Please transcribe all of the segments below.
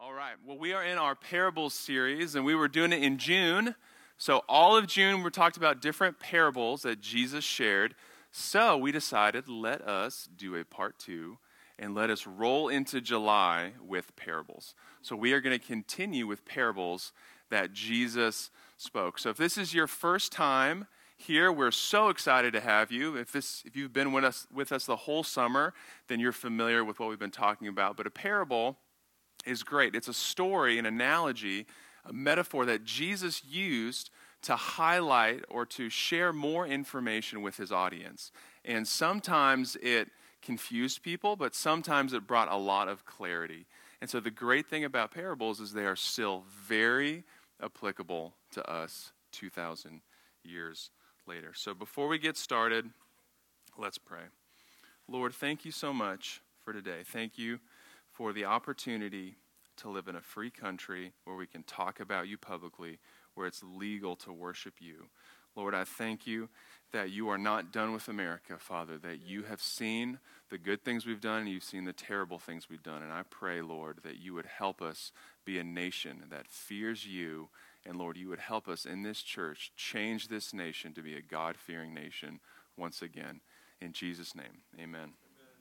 All right. Well, we are in our parables series, and we were doing it in June. So all of June, we talked about different parables that Jesus shared. So we decided, let us do a part 2, and let us roll into July with parables. So we are going to continue with parables that Jesus spoke. So if this is your first time here, we're so excited to have you. If you've been with us the whole summer, then you're familiar with what we've been talking about. But a parable is great. It's a story, an analogy, a metaphor that Jesus used to highlight or to share more information with his audience. And sometimes it confused people, but sometimes it brought a lot of clarity. And so the great thing about parables is they are still very applicable to us 2,000 years later. So before we get started, let's pray. Lord, thank you so much for today. Thank you for the opportunity to live in a free country where we can talk about you publicly, where it's legal to worship you. Lord, I thank you that you are not done with America, Father, that you have seen the good things we've done and you've seen the terrible things we've done. And I pray, Lord, that you would help us be a nation that fears you. And Lord, you would help us in this church change this nation to be a God-fearing nation once again. In Jesus' name, amen.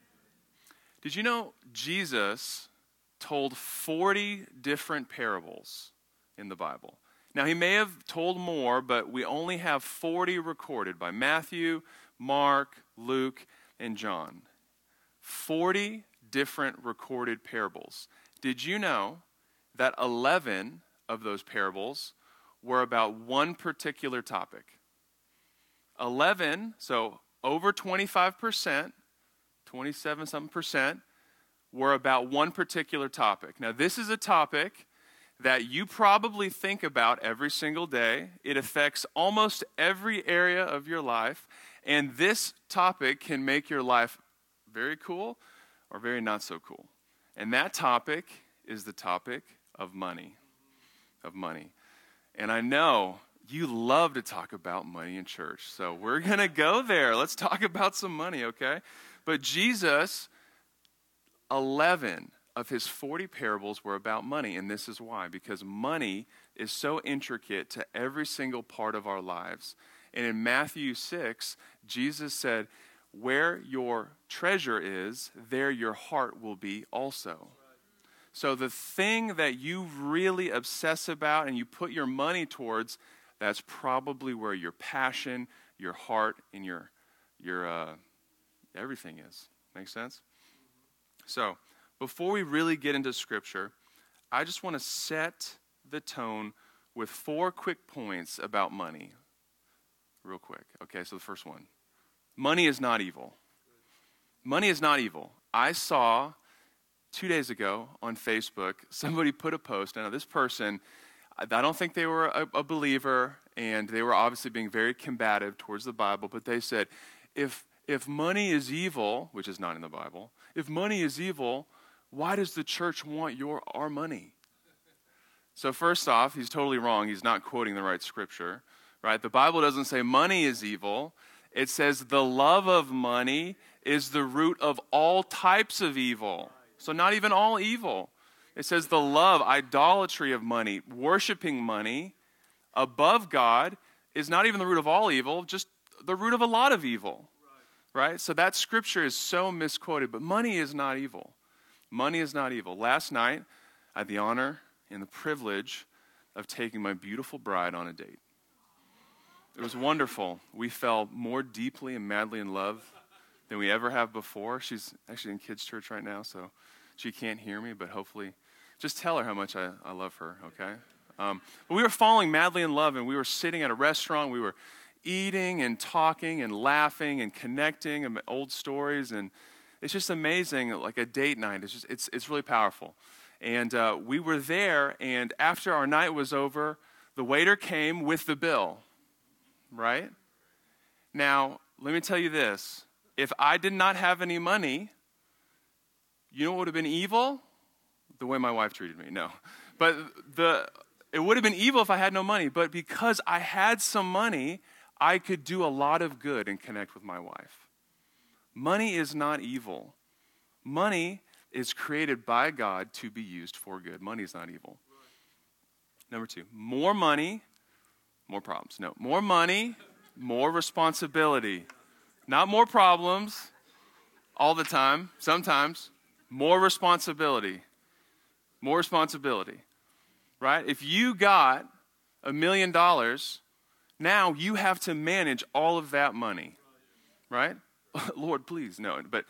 Did you know Jesus told 40 different parables in the Bible? Now, he may have told more, but we only have 40 recorded by Matthew, Mark, Luke, and John. 40 different recorded parables. Did you know that 11 of those parables were about one particular topic? 11, so over 25%, 27-something%, were about one particular topic. Now, this is a topic that you probably think about every single day. It affects almost every area of your life, and this topic can make your life very cool or very not so cool. And that topic is the topic of money. And I know you love to talk about money in church, so we're going to go there. Let's talk about some money, okay? But Jesus, 11 of his 40 parables were about money, and this is why. Because money is so intricate to every single part of our lives. And in Matthew 6, Jesus said, where your treasure is, there your heart will be also. So the thing that you really obsess about and you put your money towards, that's probably where your passion, your heart, and your everything is. Make sense? So, before we really get into Scripture, I just want to set the tone with 4 quick points about money. Real quick. Okay, so the first one. Money is not evil. Money is not evil. I saw 2 days ago on Facebook, somebody put a post. Now, this person, I don't think they were a believer, and they were obviously being very combative towards the Bible, but they said, if money is evil, which is not in the Bible, if money is evil, why does the church want our money? So first off, he's totally wrong. He's not quoting the right scripture, right? The Bible doesn't say money is evil. It says the love of money is the root of all types of evil. So not even all evil. It says the love, idolatry of money, worshiping money above God is not even the root of all evil, just the root of a lot of evil. Right? So that scripture is so misquoted, but money is not evil. Money is not evil. Last night, I had the honor and the privilege of taking my beautiful bride on a date. It was wonderful. We fell more deeply and madly in love than we ever have before. She's actually in kids' church right now, so she can't hear me, but hopefully, just tell her how much I love her, okay? But we were falling madly in love, and we were sitting at a restaurant. We were eating and talking and laughing and connecting and old stories, and it's just amazing, like a date night. It's really powerful. And we were there, and after our night was over, the waiter came with the bill, right? Now, let me tell you this. If I did not have any money, you know what would have been evil? The way my wife treated me, no. But it would have been evil if I had no money, but because I had some money, I could do a lot of good and connect with my wife. Money is not evil. Money is created by God to be used for good. Money is not evil. Number 2, more money, more problems. No, more money, more responsibility. Not more problems all the time, sometimes. More responsibility. More responsibility, right? If you got $1 million, now you have to manage all of that money, right? Lord, please, no. But,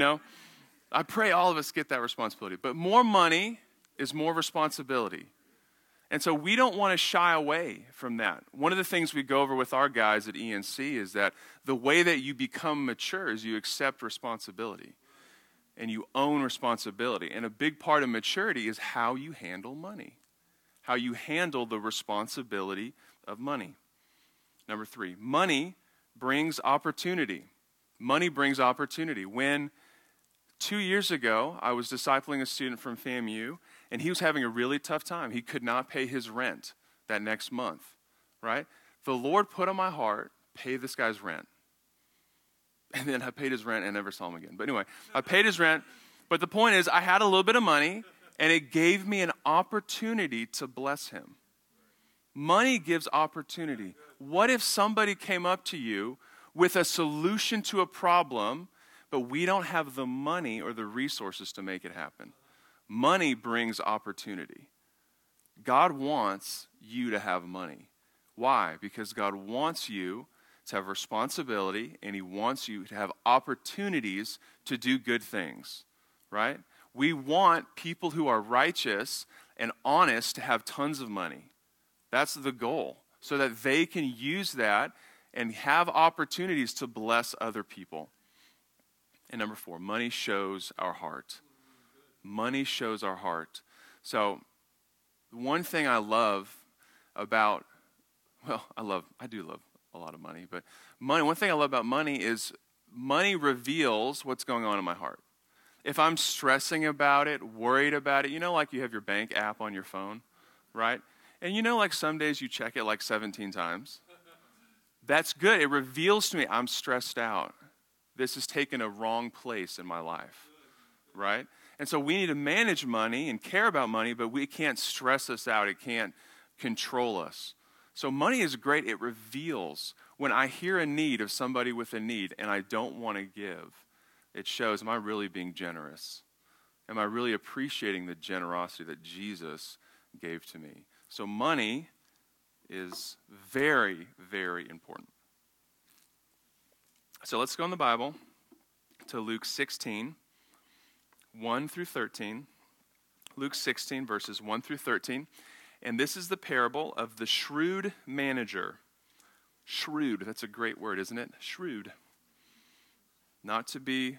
I pray all of us get that responsibility. But more money is more responsibility. And so we don't want to shy away from that. One of the things we go over with our guys at ENC is that the way that you become mature is you accept responsibility. And you own responsibility. And a big part of maturity is how you handle money. How you handle the responsibility of money. Number 3, money brings opportunity. Money brings opportunity. When 2 years ago, I was discipling a student from FAMU, and he was having a really tough time. He could not pay his rent that next month, right? The Lord put on my heart, pay this guy's rent. And then I paid his rent and never saw him again. But anyway, I paid his rent. But the point is, I had a little bit of money, and it gave me an opportunity to bless him. Money gives opportunity. What if somebody came up to you with a solution to a problem, but we don't have the money or the resources to make it happen? Money brings opportunity. God wants you to have money. Why? Because God wants you to have responsibility, and he wants you to have opportunities to do good things, right? We want people who are righteous and honest to have tons of money. That's the goal, so that they can use that and have opportunities to bless other people. And number 4, money shows our heart. Money shows our heart. So one thing I love about, I do love a lot of money, but one thing I love about money is money reveals what's going on in my heart. If I'm stressing about it, worried about it, like you have your bank app on your phone, right? And like some days you check it like 17 times. That's good. It reveals to me I'm stressed out. This has taken a wrong place in my life, right? And so we need to manage money and care about money, but we can't stress us out. It can't control us. So money is great. It reveals when I hear a need of somebody with a need and I don't want to give. It shows, am I really being generous? Am I really appreciating the generosity that Jesus gave to me? So money is very, very important. So let's go in the Bible to Luke 16, 1 through 13. Luke 16, verses 1 through 13. And this is the parable of the shrewd manager. Shrewd, that's a great word, isn't it? Shrewd. Not to be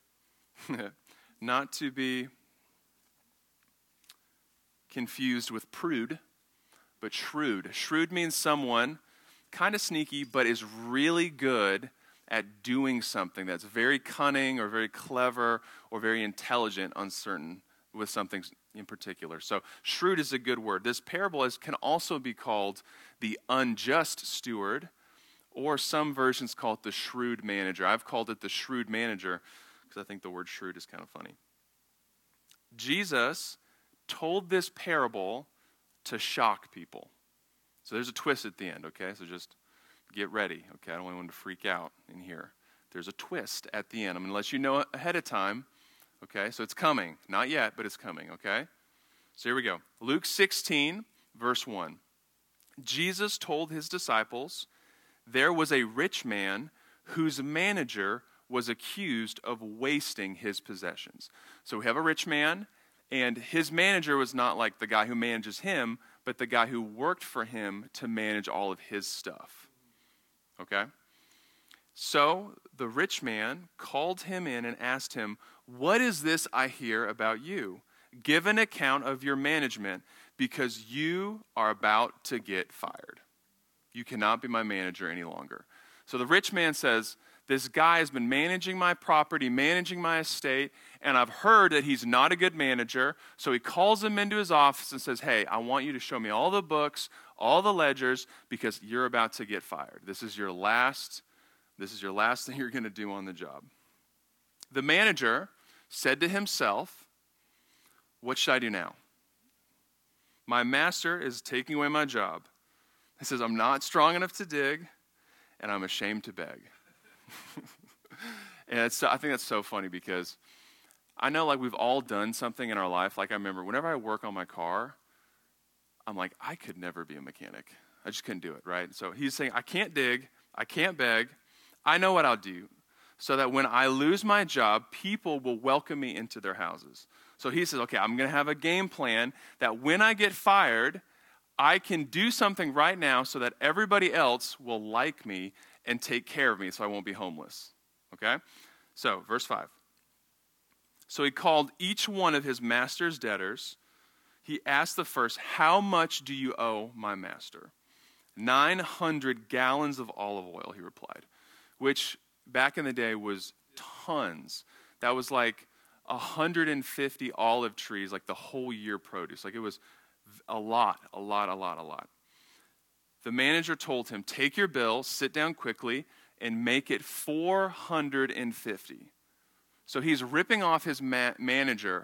confused with prude, but shrewd. Shrewd means someone kind of sneaky, but is really good at doing something that's very cunning or very clever or very intelligent with something in particular. So shrewd is a good word. This parable can also be called the unjust steward, or some versions call it the shrewd manager. I've called it the shrewd manager because I think the word shrewd is kind of funny. Jesus told this parable to shock people. So there's a twist at the end, okay? So just get ready, okay? I don't want anyone to freak out in here. There's a twist at the end. I'm going to let you know ahead of time, okay? So it's coming. Not yet, but it's coming, okay? So here we go. Luke 16, verse 1. Jesus told his disciples, there was a rich man whose manager was accused of wasting his possessions. So we have a rich man, and his manager was not like the guy who manages him, but the guy who worked for him to manage all of his stuff. Okay? So the rich man called him in and asked him, what is this I hear about you? Give an account of your management, because you are about to get fired. You cannot be my manager any longer. So the rich man says, this guy has been managing my property, managing my estate, and I've heard that he's not a good manager. So he calls him into his office and says, hey, I want you to show me all the books, all the ledgers, because you're about to get fired. This is your last thing you're going to do on the job. The manager said to himself, what should I do now? My master is taking away my job. He says, I'm not strong enough to dig, and I'm ashamed to beg. And I think that's so funny because I know like we've all done something in our life. Like I remember whenever I work on my car, I'm like, I could never be a mechanic. I just couldn't do it, right? So he's saying, I can't dig, I can't beg. I know what I'll do so that when I lose my job, people will welcome me into their houses. So he says, okay, I'm going to have a game plan that when I get fired, I can do something right now so that everybody else will like me and take care of me so I won't be homeless. Okay? So, verse 5. So he called each one of his master's debtors. He asked the first, how much do you owe my master? 900 gallons of olive oil, he replied, which back in the day was tons. That was like 150 olive trees, like the whole year produce. Like it was a lot. The manager told him, take your bill, sit down quickly, and make it 450. So he's ripping off his manager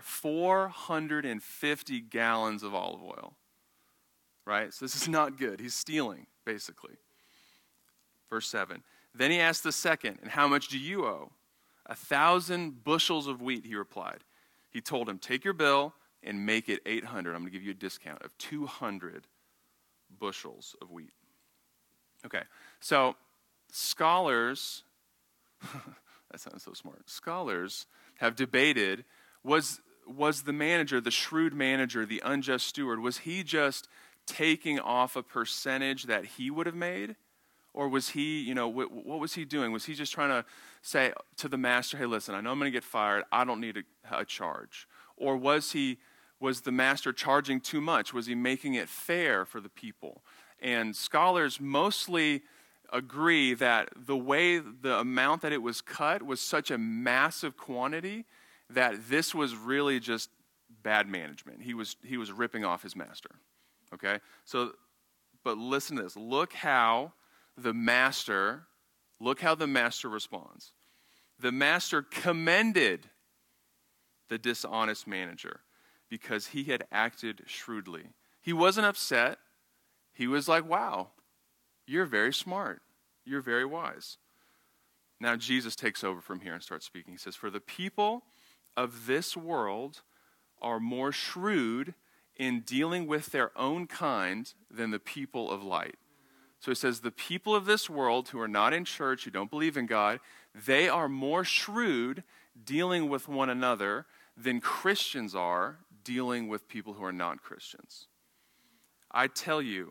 450 gallons of olive oil. Right? So this is not good. He's stealing, basically. Verse 7. Then he asked the second, and how much do you owe? 1,000 bushels of wheat, he replied. He told him, take your bill and make it 800. I'm going to give you a discount of 200 bushels of wheat. Okay, so scholars, that sounds so smart. Scholars have debated, was the manager, the shrewd manager, the unjust steward, was he just taking off a percentage that he would have made? Or was he, what was he doing? Was he just trying to say to the master, hey, listen, I know I'm going to get fired. I don't need a charge. Or was the master charging too much? Was he making it fair for the people? And scholars mostly agree that the amount that it was cut was such a massive quantity that this was really just bad management. He was ripping off his master. Okay? So, but listen to this. Look how the master responds. The master commended the dishonest manager because he had acted shrewdly. He wasn't upset. He was like, wow, you're very smart. You're very wise. Now Jesus takes over from here and starts speaking. He says, for the people of this world are more shrewd in dealing with their own kind than the people of light. So it says the people of this world who are not in church, who don't believe in God, they are more shrewd dealing with one another than Christians are dealing with people who are not Christians. I tell you,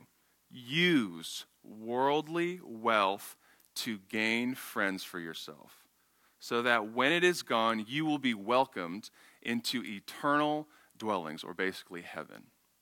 use worldly wealth to gain friends for yourself, so that when it is gone, you will be welcomed into eternal dwellings, or basically heaven.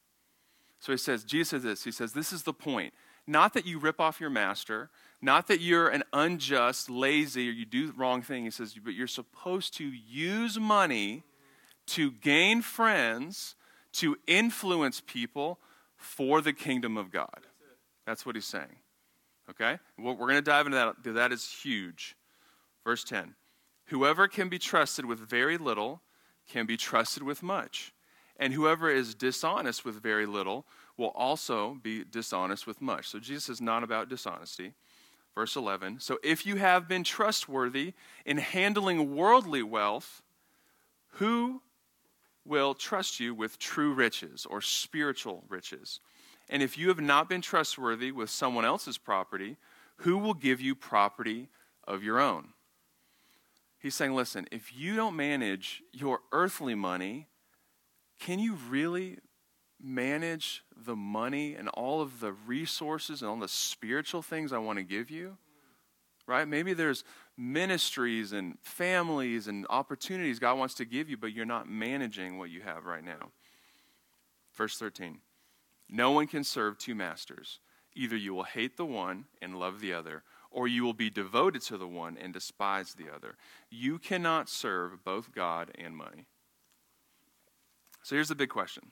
So he says, Jesus says this, he says, this is the point. Not that you rip off your master, not that you're an unjust, lazy, or you do the wrong thing. He says, but you're supposed to use money to gain friends, to influence people for the kingdom of God. That's what he's saying. Okay? We're going to dive into that. That is huge. Verse 10. Whoever can be trusted with very little can be trusted with much. And whoever is dishonest with very little will also be dishonest with much. So Jesus is not about dishonesty. Verse 11, so if you have been trustworthy in handling worldly wealth, who will trust you with true riches or spiritual riches? And if you have not been trustworthy with someone else's property, who will give you property of your own? He's saying, listen, if you don't manage your earthly money, can you really manage the money and all of the resources and all the spiritual things I want to give you? Right? Maybe there's ministries and families and opportunities God wants to give you, but you're not managing what you have right now. Verse 13. No one can serve two masters. Either you will hate the one and love the other, or you will be devoted to the one and despise the other. You cannot serve both God and money. So here's the big question.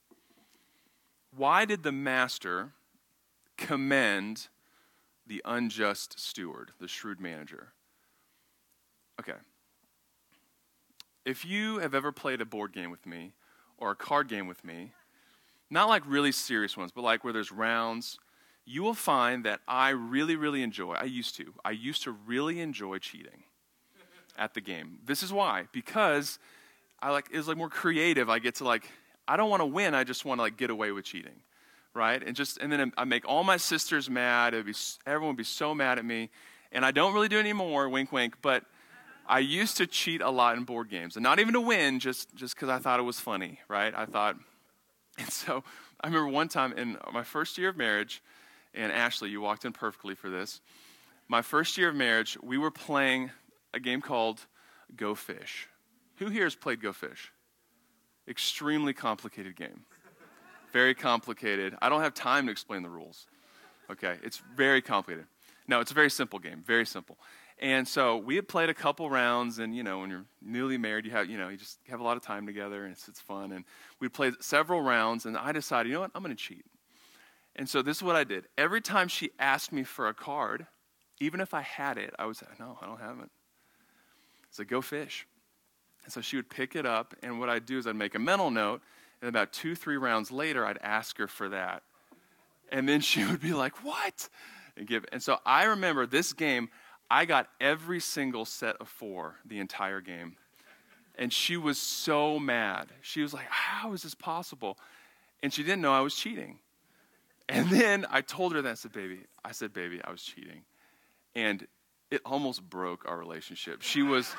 Why did the master commend the unjust steward, the shrewd manager? Okay. If you have ever played a board game with me, or a card game with me, not like really serious ones, but like where there's rounds, you will find that I used to really enjoy cheating at the game. This is why, because it's like more creative. I get to I don't want to win, I just want to get away with cheating, right? And then I make all my sisters mad. Everyone would be so mad at me, and I don't really do it anymore, wink, wink, but I used to cheat a lot in board games, and not even to win, just because I thought it was funny, right? And so I remember one time in my first year of marriage, and Ashley, you walked in perfectly for this. My first year of marriage, we were playing a game called Go Fish. Who here has played Go Fish? Extremely complicated game. Very complicated. I don't have time to explain the rules. Okay, it's very complicated. No, it's a very simple game, very simple. And so we had played a couple rounds, and when you're newly married, you just have a lot of time together, and it's fun. And we played several rounds, and I decided, I'm going to cheat. And so this is what I did. Every time she asked me for a card, even if I had it, I would say, no, I don't have it. So Go Fish. And so she would pick it up, and what I'd do is I'd make a mental note, and about 2-3 rounds later, I'd ask her for that. And then she would be like, what? And so I remember this game, I got every single set of 4 the entire game. And she was so mad. She was like, how is this possible? And she didn't know I was cheating. And then I told her that. I said, baby, I was cheating. And it almost broke our relationship. She was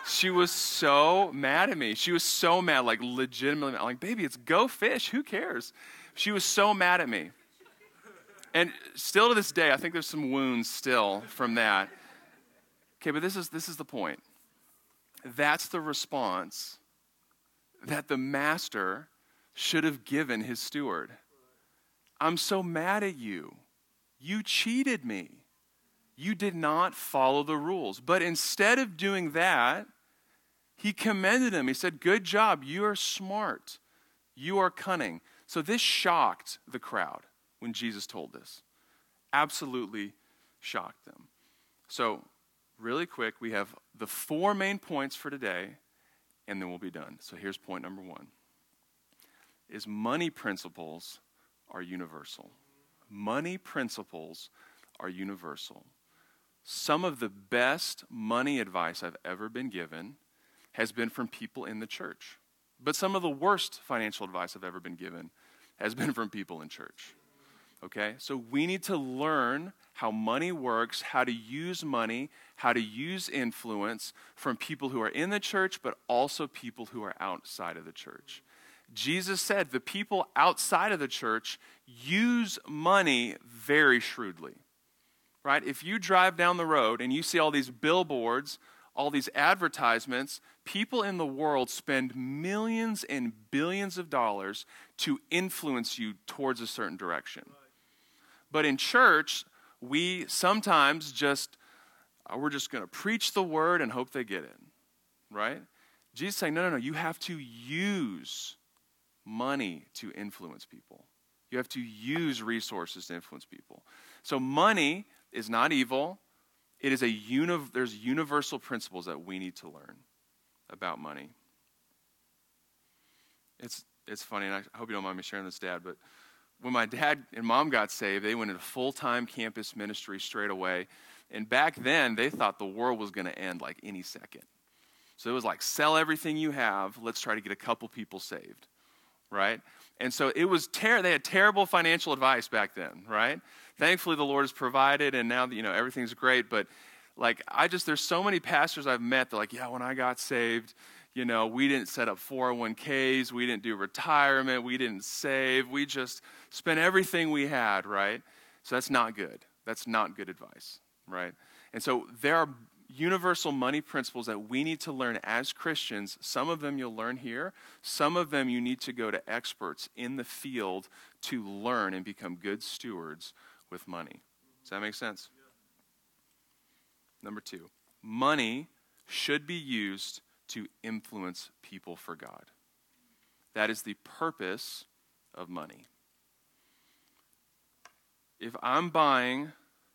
so mad at me. She was so mad, legitimately mad. I'm like, baby, it's Go Fish. Who cares? She was so mad at me. And still to this day, I think there's some wounds still from that. Okay, but this is the point. That's the response that the master should have given his steward. I'm so mad at you. You cheated me. You did not follow the rules. But instead of doing that, he commended him. He said, good job. You are smart. You are cunning. So this shocked the crowd when Jesus told this. Absolutely shocked them. So really quick, we have the 4 main points for today, and then we'll be done. So here's point number 1. Is money principles are universal. Money principles are universal. Some of the best money advice I've ever been given has been from people in the church. But some of the worst financial advice I've ever been given has been from people in church. Okay? So we need to learn how money works, how to use money, how to use influence from people who are in the church, but also people who are outside of the church. Jesus said the people outside of the church use money very shrewdly. Right? If you drive down the road and you see all these billboards, all these advertisements, people in the world spend millions and billions of dollars to influence you towards a certain direction. But in church, we sometimes we're just going to preach the word and hope they get it. Right? Jesus is saying, no, you have to use money to influence people. You have to use resources to influence people. So money is not evil. It is there's universal principles that we need to learn about money. It's funny, and I hope you don't mind me sharing this, Dad, but when my dad and mom got saved, they went into full-time campus ministry straight away. And back then, they thought the world was going to end any second. So it was sell everything you have. Let's try to get a couple people saved, right? And so it was they had terrible financial advice back then, right? Thankfully, the Lord has provided, and now everything's great. But there's so many pastors I've met that when I got saved, we didn't set up 401ks, we didn't do retirement, we didn't save, we just spent everything we had, right? So that's not good. That's not good advice, right? And so there are universal money principles that we need to learn as Christians. Some of them you'll learn here. Some of them you need to go to experts in the field to learn and become good stewards with money. Does that make sense? Number 2, money should be used to influence people for God. That is the purpose of money. If I'm buying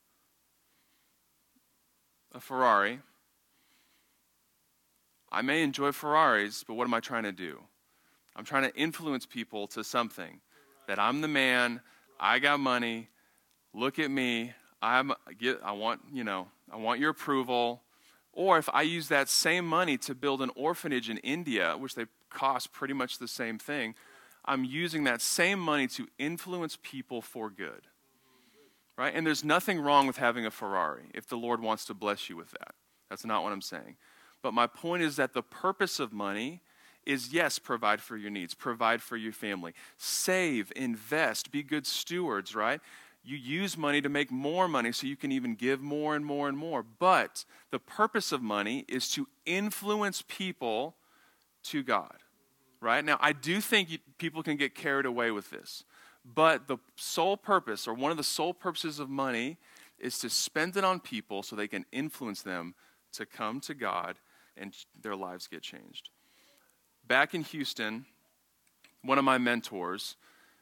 a Ferrari, I may enjoy Ferraris, but what am I trying to do? I'm trying to influence people to something. That I'm the man, I got money, look at me, I want your approval. Or if I use that same money to build an orphanage in India, which they cost pretty much the same thing, I'm using that same money to influence people for good. Right? And there's nothing wrong with having a Ferrari if the Lord wants to bless you with that. That's not what I'm saying. But my point is that the purpose of money is, yes, provide for your needs, provide for your family, save, invest, be good stewards, right? You use money to make more money so you can even give more and more and more. But the purpose of money is to influence people to God, right? Now, I do think people can get carried away with this. But the sole purpose, or one of the sole purposes of money, is to spend it on people so they can influence them to come to God and their lives get changed. Back in Houston, one of my mentors,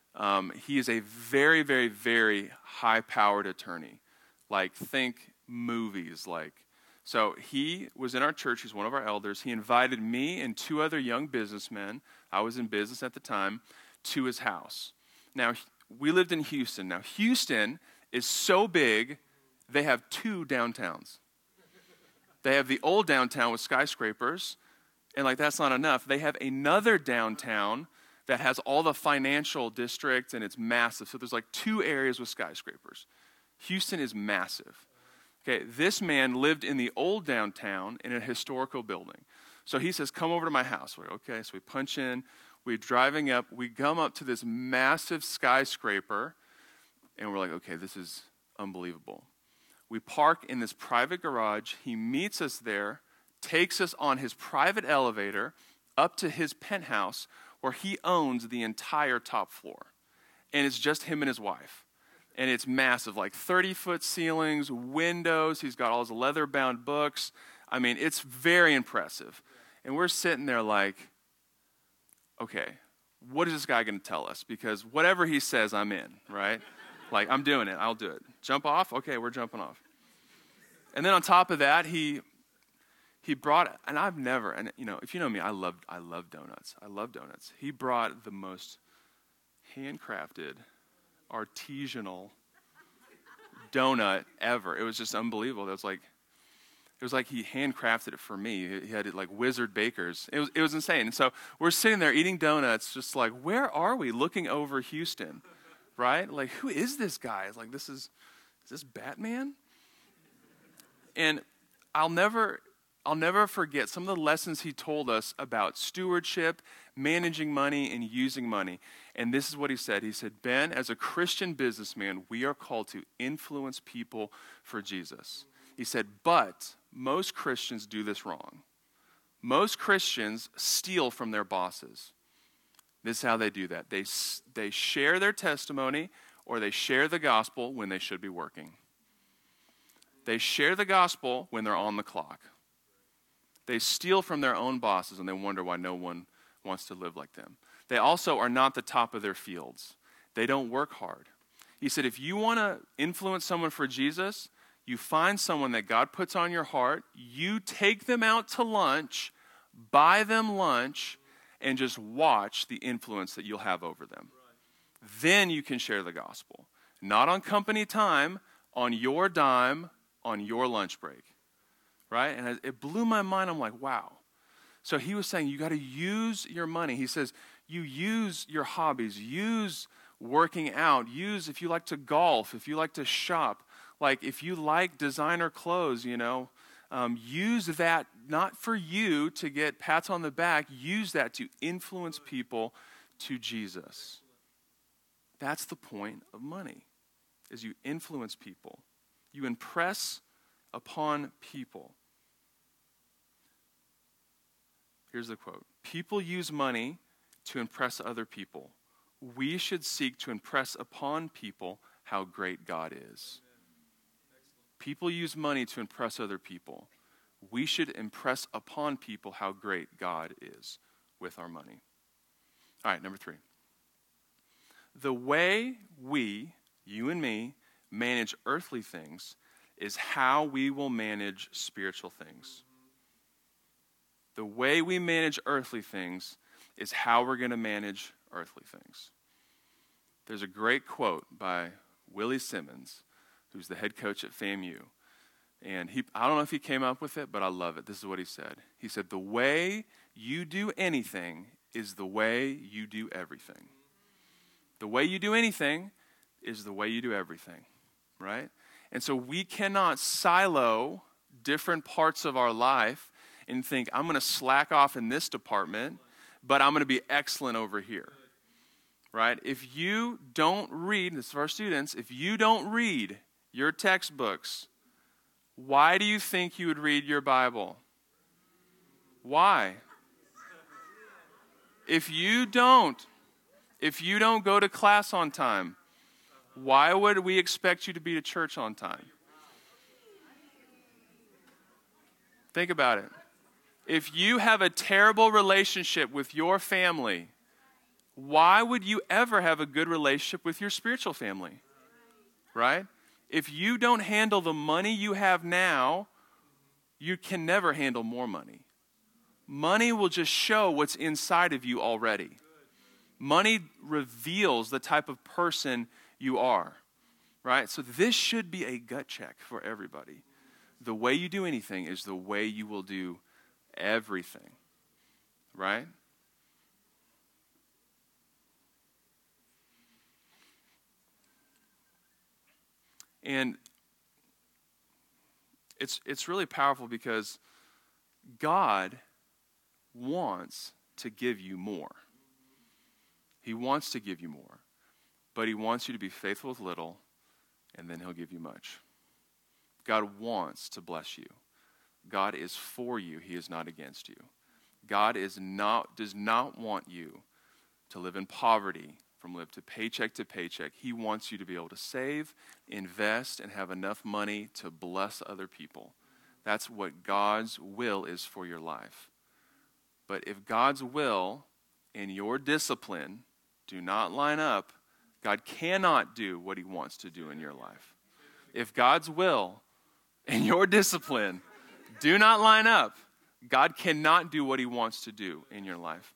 he is a very, very, very high-powered attorney. Like, think movies. So he was in our church. He's one of our elders. He invited me and 2 other young businessmen, I was in business at the time, to his house. Now, we lived in Houston. Now, Houston is so big, they have 2 downtowns. They have the old downtown with skyscrapers, and that's not enough. They have another downtown that has all the financial districts, and it's massive. So there's 2 areas with skyscrapers. Houston is massive. Okay, this man lived in the old downtown in a historical building. So he says, come over to my house. We're okay, so we punch in. We're driving up. We come up to this massive skyscraper, and we're like, okay, this is unbelievable. We park in this private garage. He meets us there, takes us on his private elevator up to his penthouse where he owns the entire top floor. And it's just him and his wife. And it's massive, 30-foot ceilings, windows. He's got all his leather-bound books. I mean, it's very impressive. And we're sitting there okay, what is this guy going to tell us? Because whatever he says, I'm in, right? I'm doing it. I'll do it. Jump off? Okay, we're jumping off. And then on top of that, he brought, and I've never, and if you know me, I love donuts. I love donuts. He brought the most handcrafted, artisanal donut ever. It was just unbelievable. It was like he handcrafted it for me. He had it Wizard Bakers. It was insane. And so we're sitting there eating donuts, just where are we? Looking over Houston, right? Who is this guy? Is this Batman? And I'll never forget some of the lessons he told us about stewardship, managing money, and using money. And this is what he said. He said, Ben, as a Christian businessman, we are called to influence people for Jesus. He said, but most Christians do this wrong. Most Christians steal from their bosses. This is how they do that. They share their testimony or they share the gospel when they should be working. They share the gospel when they're on the clock. They steal from their own bosses and they wonder why no one wants to live like them. They also are not the top of their fields. They don't work hard. He said, if you want to influence someone for Jesus, you find someone that God puts on your heart, you take them out to lunch, buy them lunch, and just watch the influence that you'll have over them. Then you can share the gospel. Not on company time, on your dime, on your lunch break. Right? And it blew my mind. I'm like, wow. So he was saying you got to use your money. He says you use your hobbies, use working out, use if you like to golf, if you like to shop, if you like designer clothes, use that not for you to get pats on the back, use that to influence people to Jesus. That's the point of money, is you influence people. You impress upon people. Here's the quote. People use money to impress other people. We should seek to impress upon people how great God is. People use money to impress other people. We should impress upon people how great God is with our money. All right, number 3. The way we, you and me, manage earthly things is how we will manage spiritual things. The way we manage earthly things is how we're going to manage earthly things. There's a great quote by Willie Simmons, who's the head coach at FAMU. And I don't know if he came up with it, but I love it. This is what he said. He said, the way you do anything is the way you do everything. The way you do anything is the way you do everything, right? And so we cannot silo different parts of our life and think, I'm going to slack off in this department, but I'm going to be excellent over here, right? If you don't read, this is for our students, if you don't read your textbooks, why do you think you would read your Bible? Why? If you don't go to class on time, why would we expect you to be to church on time? Think about it. If you have a terrible relationship with your family, why would you ever have a good relationship with your spiritual family? Right? If you don't handle the money you have now, you can never handle more money. Money will just show what's inside of you already. Money reveals the type of person you are, right? So this should be a gut check for everybody. The way you do anything is the way you will do everything, right? And it's really powerful because God wants to give you more. He wants to give you more. But he wants you to be faithful with little, and then he'll give you much. God wants to bless you. God is for you. He is not against you. God does not want you to live in poverty, live to paycheck. He wants you to be able to save, invest, and have enough money to bless other people. That's what God's will is for your life. But if God's will and your discipline do not line up, God cannot do what he wants to do in your life. If God's will and your discipline do not line up, God cannot do what he wants to do in your life.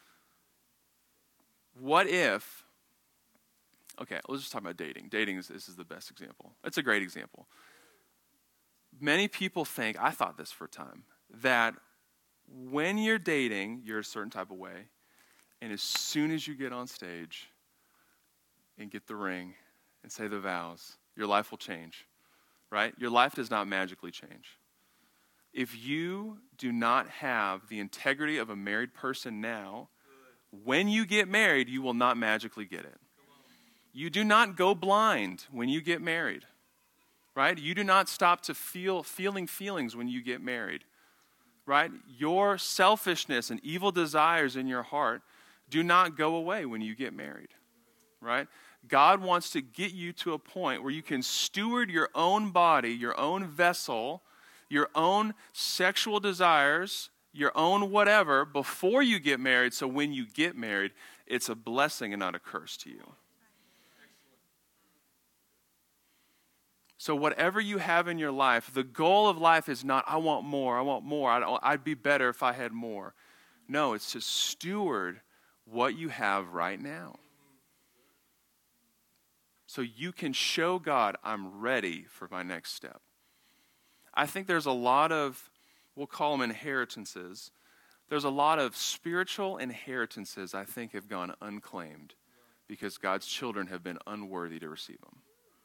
What if, okay, let's just talk about dating. This is the best example. It's a great example. Many people think, I thought this for a time, that when you're dating, you're a certain type of way, and as soon as you get on stage and get the ring and say the vows, your life will change, right? Your life does not magically change. If you do not have the integrity of a married person now, when you get married, you will not magically get it. You do not go blind when you get married, right? You do not stop to feeling feelings when you get married, right? Your selfishness and evil desires in your heart do not go away when you get married, right? God wants to get you to a point where you can steward your own body, your own vessel, your own sexual desires, your own whatever, before you get married, so when you get married, it's a blessing and not a curse to you. So whatever you have in your life, the goal of life is not, I want more, I'd be better if I had more. No, it's to steward what you have right now. So you can show God, I'm ready for my next step. I think there's a lot of, we'll call them inheritances. There's a lot of spiritual inheritances I think have gone unclaimed because God's children have been unworthy to receive them.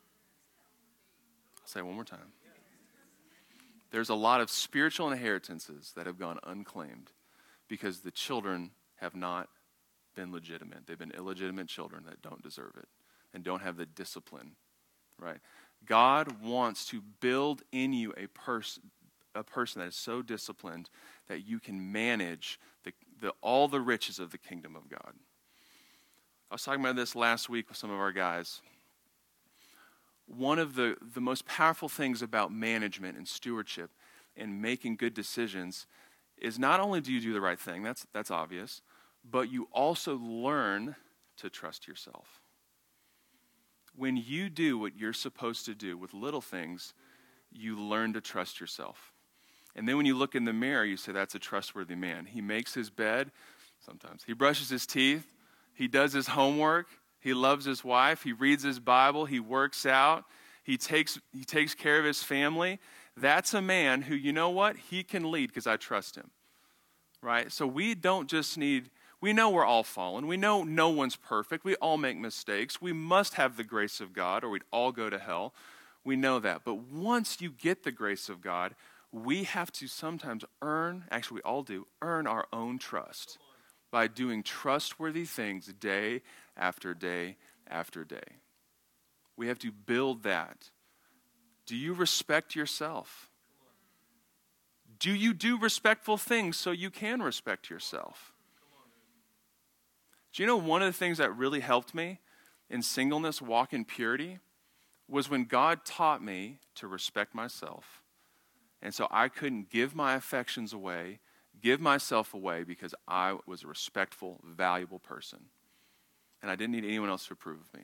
I'll say it one more time. There's a lot of spiritual inheritances that have gone unclaimed because the children have not been legitimate. They've been illegitimate children that don't deserve it and don't have the discipline, right? God wants to build in you a person that is so disciplined that you can manage all the riches of the kingdom of God. I was talking about this last week with some of our guys. One of the most powerful things about management and stewardship and making good decisions is not only do you do the right thing, that's obvious, but you also learn to trust yourself. When you do what you're supposed to do with little things, you learn to trust yourself. And then when you look in the mirror, you say, that's a trustworthy man. He makes his bed. Sometimes. He brushes his teeth. He does his homework. He loves his wife. He reads his Bible. He works out. He takes care of his family. That's a man who, you know what? He can lead because I trust him. Right? So we don't just need, we know we're all fallen. We know no one's perfect. We all make mistakes. We must have the grace of God or we'd all go to hell. We know that. But once you get the grace of God, we have to sometimes actually we all do, earn our own trust by doing trustworthy things day after day after day. We have to build that. Do you respect yourself? Do you do respectful things so you can respect yourself? Do you know one of the things that really helped me in singleness, walk in purity, was when God taught me to respect myself. And so I couldn't give my affections away, give myself away because I was a respectful, valuable person. And I didn't need anyone else to approve of me.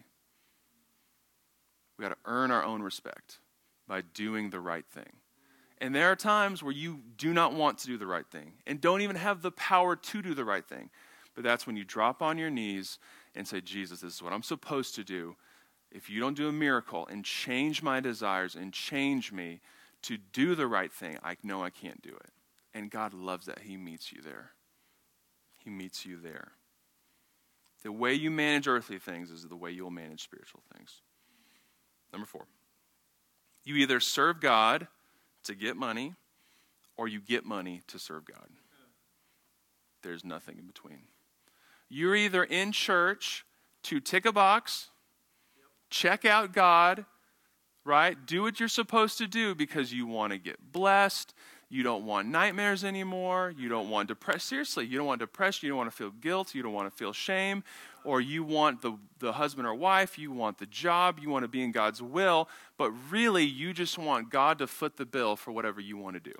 We got to earn our own respect by doing the right thing. And there are times where you do not want to do the right thing and don't even have the power to do the right thing. But that's when you drop on your knees and say, Jesus, this is what I'm supposed to do. If you don't do a miracle and change my desires and change me to do the right thing, I know I can't do it. And God loves that. He meets you there. He meets you there. The way you manage earthly things is the way you'll manage spiritual things. Number 4. You either serve God to get money or you get money to serve God. There's nothing in between. You're either in church to tick a box, check out God, right? Do what you're supposed to do because you want to get blessed. You don't want nightmares anymore. You don't want depression. Seriously, you don't want depression. You don't want to feel guilt. You don't want to feel shame. Or you want the husband or wife. You want the job. You want to be in God's will. But really, you just want God to foot the bill for whatever you want to do.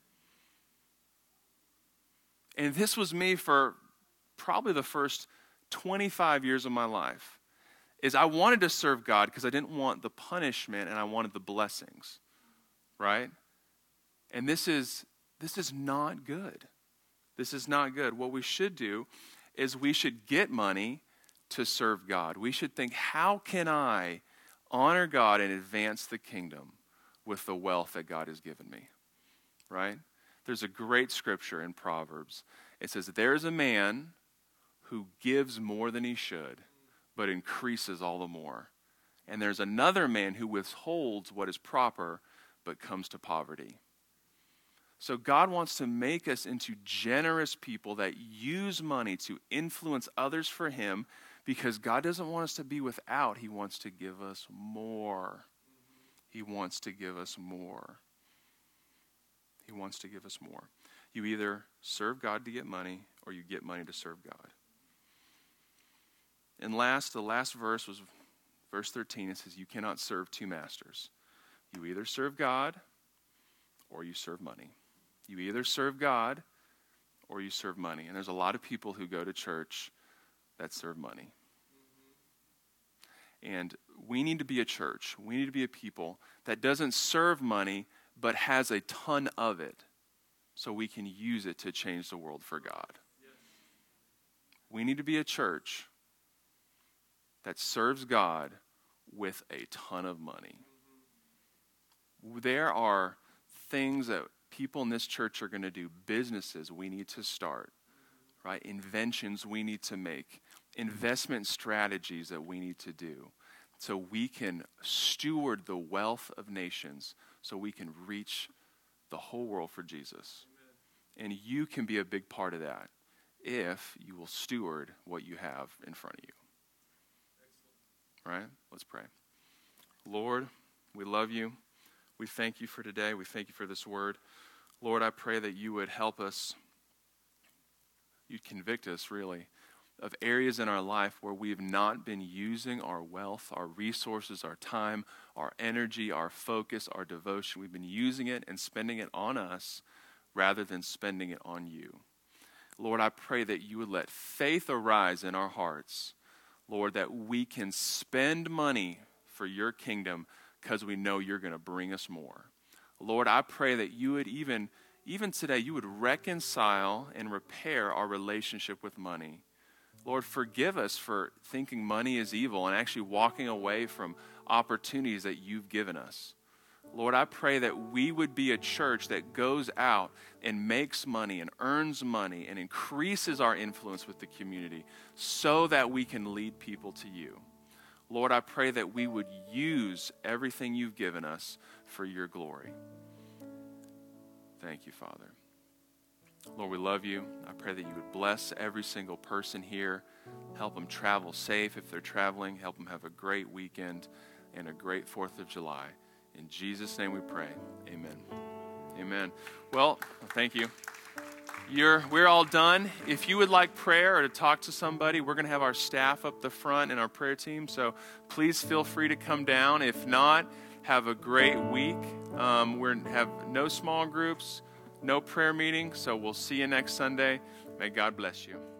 And this was me for probably the first 25 years of my life. Is I wanted to serve God because I didn't want the punishment and I wanted the blessings. Right? And this is not good. This is not good. What we should do is we should get money to serve God. We should think, how can I honor God and advance the kingdom with the wealth that God has given me? Right? There's a great scripture in Proverbs. It says, there's a man who gives more than he should, but increases all the more. And there's another man who withholds what is proper, but comes to poverty. So God wants to make us into generous people that use money to influence others for him, because God doesn't want us to be without. He wants to give us more. He wants to give us more. He wants to give us more. You either serve God to get money or you get money to serve God. And the last verse was verse 13. It says, you cannot serve two masters. You either serve God or you serve money. You either serve God or you serve money. And there's a lot of people who go to church that serve money. And we need to be a church. We need to be a people that doesn't serve money but has a ton of it so we can use it to change the world for God. We need to be a church that serves God with a ton of money. There are things that people in this church are going to do, businesses we need to start, right? Inventions we need to make, investment strategies that we need to do so we can steward the wealth of nations so we can reach the whole world for Jesus. Amen. And you can be a big part of that if you will steward what you have in front of you. Excellent. Right? Let's pray. Lord, we love you. We thank you for today. We thank you for this word. Lord, I pray that you would help us, you'd convict us really, of areas in our life where we have not been using our wealth, our resources, our time, our energy, our focus, our devotion. We've been using it and spending it on us rather than spending it on you. Lord, I pray that you would let faith arise in our hearts, Lord, that we can spend money for your kingdom because we know you're going to bring us more. Lord, I pray that you would even even today, you would reconcile and repair our relationship with money. Lord, forgive us for thinking money is evil and actually walking away from opportunities that you've given us. Lord, I pray that we would be a church that goes out and makes money and earns money and increases our influence with the community so that we can lead people to you. Lord, I pray that we would use everything you've given us for your glory. Thank you, Father. Lord, we love you. I pray that you would bless every single person here. Help them travel safe if they're traveling. Help them have a great weekend and a great 4th of July. In Jesus' name we pray. Amen. Amen. Well, thank you. We're all done. If you would like prayer or to talk to somebody, we're going to have our staff up the front and our prayer team. So please feel free to come down. If not, have a great week. We have no small groups, no prayer meeting. So we'll see you next Sunday. May God bless you.